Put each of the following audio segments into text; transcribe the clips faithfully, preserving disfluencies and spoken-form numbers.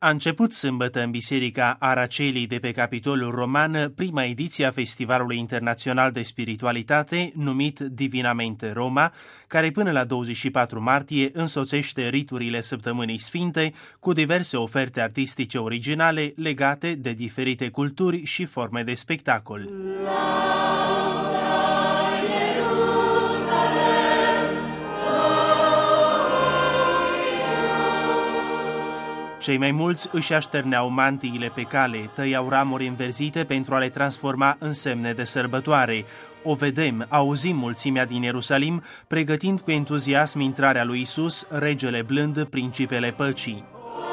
A început sâmbătă în Biserica Aracelii de pe Capitolul Roman prima ediție a Festivalului Internațional de Spiritualitate, numit Divinamente Roma, care până la douăzeci și patru martie însoțește riturile Săptămânii Sfinte cu diverse oferte artistice originale legate de diferite culturi și forme de spectacol. Cei mai mulți își așterneau mantiile pe cale, tăiau ramuri înverzite pentru a le transforma în semne de sărbătoare. O vedem, auzim mulțimea din Ierusalim, pregătind cu entuziasm intrarea lui Isus, regele blând, principele păcii.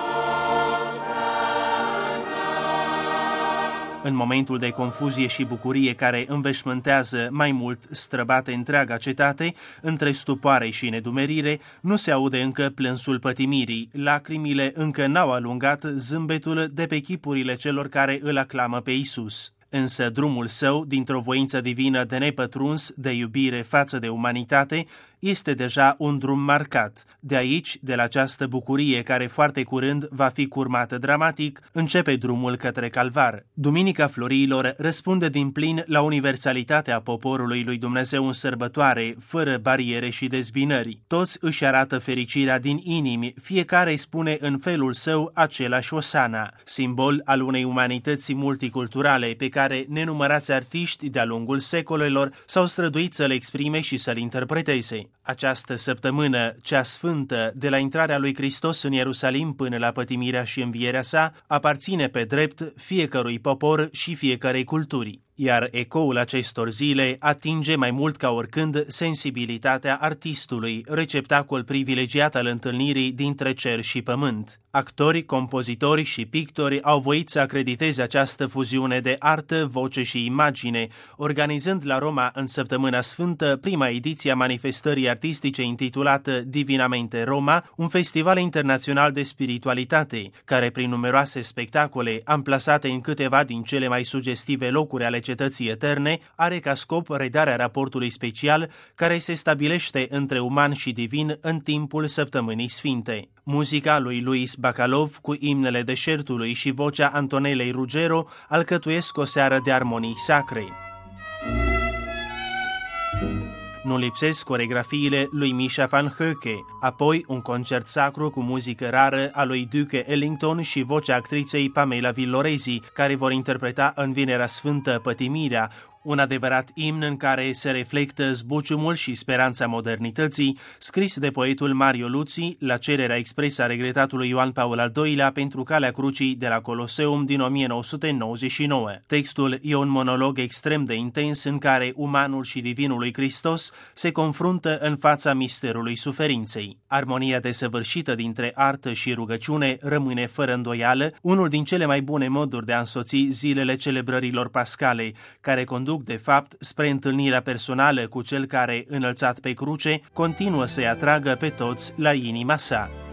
În momentul de confuzie și bucurie care înveșmântează mai mult străbate întreaga cetate, între stupoare și nedumerire, nu se aude încă plânsul pătimirii, lacrimile încă n-au alungat zâmbetul de pe chipurile celor care îl aclamă pe Isus. Însă drumul său, dintr-o voință divină de nepătruns, de iubire față de umanitate, este deja un drum marcat. De aici, de la această bucurie care foarte curând va fi curmată dramatic, începe drumul către Calvar. Duminica Florilor răspunde din plin la universalitatea poporului lui Dumnezeu în sărbătoare, fără bariere și dezbinări. Toți își arată fericirea din inimi, fiecare spune în felul său același osana, simbol al unei umanități multiculturale pe care nenumărați artiști de-a lungul secolelor s-au străduit să le exprime și să-l interpreteze. Această săptămână, cea sfântă, de la intrarea lui Hristos în Ierusalim până la pătimirea și învierea sa, aparține pe drept fiecărui popor și fiecărei culturi. Iar ecoul acestor zile atinge mai mult ca oricând sensibilitatea artistului, receptacol privilegiat al întâlnirii dintre cer și pământ. Actori, compozitori și pictori au voit să acrediteze această fuziune de artă, voce și imagine, organizând la Roma în Săptămâna Sfântă prima ediție a manifestării artistice intitulată Divinamente Roma, un festival internațional de spiritualitate, care prin numeroase spectacole amplasate în câteva din cele mai sugestive locuri ale cetății eterne, are ca scop redarea raportului special care se stabilește între uman și divin în timpul Săptămânii Sfinte. Muzica lui Luis Bacalov cu imnele deșertului și vocea Antonelei Ruggiero alcătuiesc o seară de armonii sacre. Nu lipsesc coregrafiile lui Misha van Höcke, apoi un concert sacru cu muzică rară a lui Duke Ellington și vocea actriței Pamela Villoresi, care vor interpreta în Vinerea Sfântă Pătimirea, un adevărat imn în care se reflectă zbuciumul și speranța modernității, scris de poetul Mario Luzi la cererea expresă a regretatului Ioan Paul al doilea pentru Calea Crucii de la Coloseum din o mie nouă sute nouăzeci și nouă. Textul e un monolog extrem de intens în care umanul și divinul lui Hristos se confruntă în fața misterului suferinței. Armonia desăvârșită dintre artă și rugăciune rămâne fără îndoială unul din cele mai bune moduri de a însoți zilele celebrărilor pascale, care conduc de fapt spre întâlnirea personală cu cel care, înălțat pe cruce, continuă să-i atragă pe toți la inima sa.